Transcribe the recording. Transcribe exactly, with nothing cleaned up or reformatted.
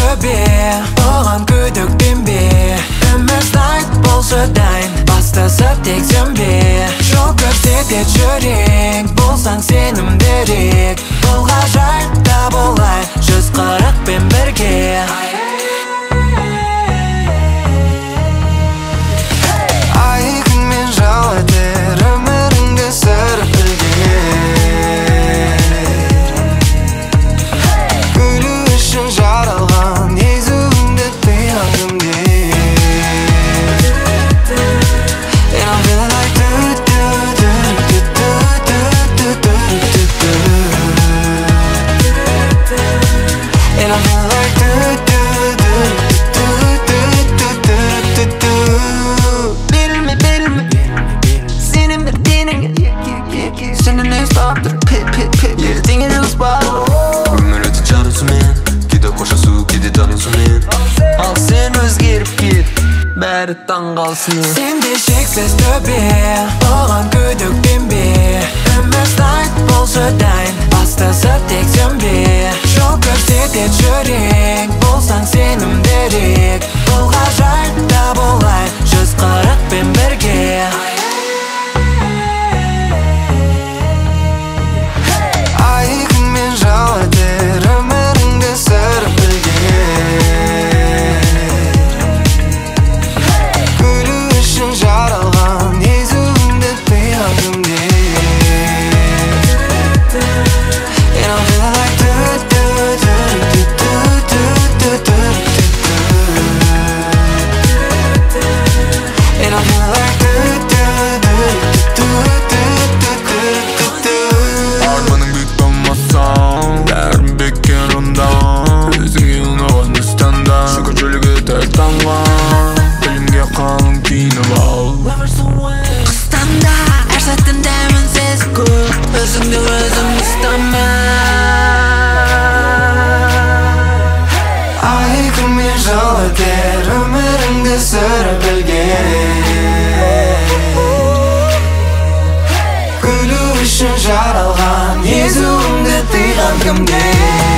төбе, оған күдіктенбе. Өмір сайт болшы дайын, бастасып тек сенбе. Жол көрсетет жүрек, болсаң сенімдірек. Бұл ғажайыпта болай, жүз қырықпен бірге. Ай күнмен жалатер, өміріңді сырып білгер. Күлу үшін жаралған, езуіңді тыйған кімдер. And I'm feeling like do do do do do do do do do. And I'm feeling like do do do do do do do do. Bilme bilme, senin bildiğine senin ne ispatır pip pip pip. Yerdiğin ispatır. Өмір өте жарысымен, кейде қоштасу, кейде танысумен. Ал сен өзгеріп кет, бәрі таңғалсын. Сенде шексіз төбе, оған күдіктенбе. Өмір сайт болшы дайын, бастасып тек сенбе. Жол көрсетет жүрек, болсаң сенімдірек. Бұл ғажайыпта болай, жүз қырықпен бірге. Ай күнмен жалатер, өміріңді сырып білгер. Күлу үшін жаралған, езуіңді тыйған кімдер. And I'm feeling like do do do do do do do do do. And I'm feeling like do do do do do do do do. Арманың бек болмасаң, бәрін бекер онда. Өзіңе ұнаған істанда, шүкір жөлігі тәртанған. Білімге қалың киініп ал. Қыстанда, әр сәттінде мінсіз көп, өзіңді өзім ұстама. Ай күнмен жалатер, өміріңді сырып білгер. Күлу үшін жаралған, езуіңді тыйған кімдер.